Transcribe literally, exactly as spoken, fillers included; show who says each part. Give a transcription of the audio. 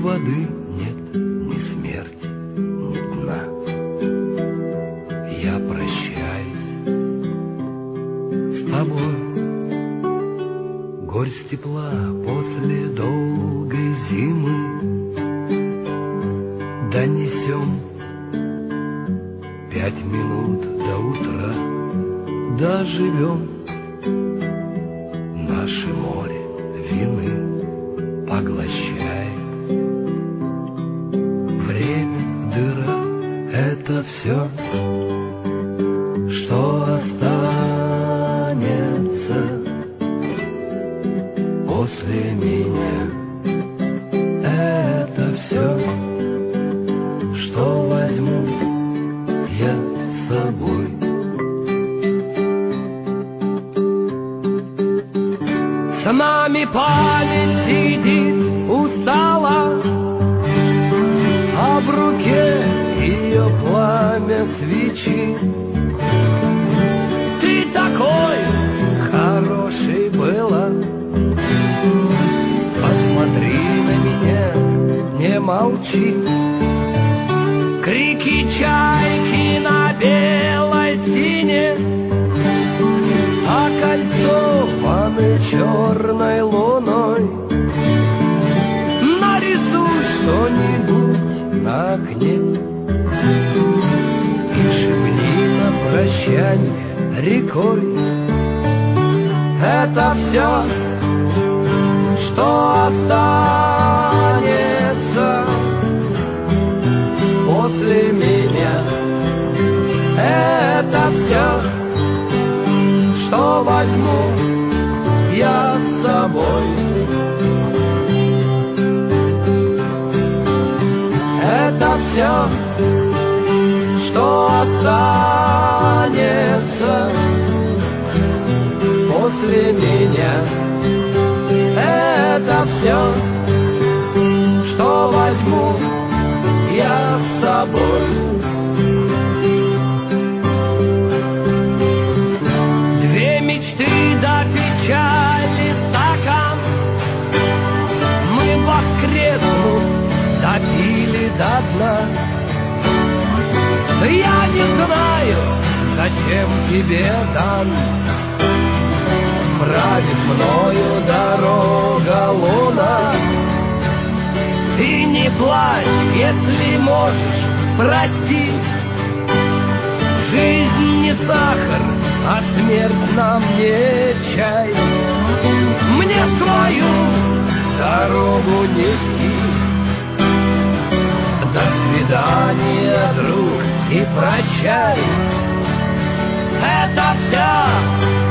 Speaker 1: воды нет, ни смерти, ни дна. Я прощаюсь с тобой. Горсть тепла после долгой зимы донесем. Пять минут до утра доживем. Наше море вины поглощает. Время, дыра — это все, что останется после меня. Это все, что возьму я с собой. С нами память сидит устала, а в руке ее пламя свечи. Ты такой хороший была, посмотри на меня, не молчи. Крики чайки на белой стене, окольцованы черной луной. Нарисуй что-нибудь на окне и шепни на прощанье рекой. Это все, что останется после меня. Это все, что возьму я с собой. Это все, что останется после меня. Это все, что возьму я с собой. Две мечты до печали стакан мы воскреснув допили до дна. Я не знаю, зачем тебе дан. Правит мною дорога луна. Ты не плачь, если можешь простить. Жизнь не сахар, а смерть нам не чай. Мне свою дорогу нести. До свидания, друг, и прощай. Это вся